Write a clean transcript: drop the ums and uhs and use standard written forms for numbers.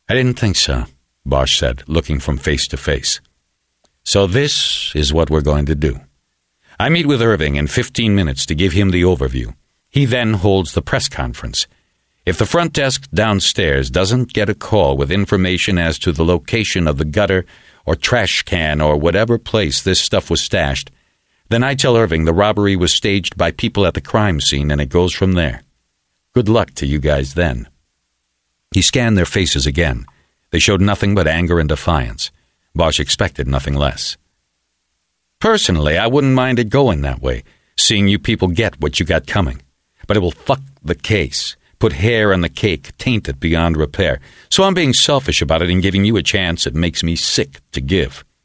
I didn't think so, Bosch said, looking from face to face. So this is what we're going to do. I meet with Irving in 15 minutes to give him the overview. He then holds the press conference. If the front desk downstairs doesn't get a call with information as to the location of the gutter or trash can or whatever place this stuff was stashed, then I tell Irving the robbery was staged by people at the crime scene and it goes from there. Good luck to you guys then. He scanned their faces again. They showed nothing but anger and defiance. Bosch expected nothing less. Personally, I wouldn't mind it going that way, seeing you people get what you got coming. But it will fuck the case, put hair on the cake, taint it beyond repair. So I'm being selfish about it and giving you a chance it makes me sick to give.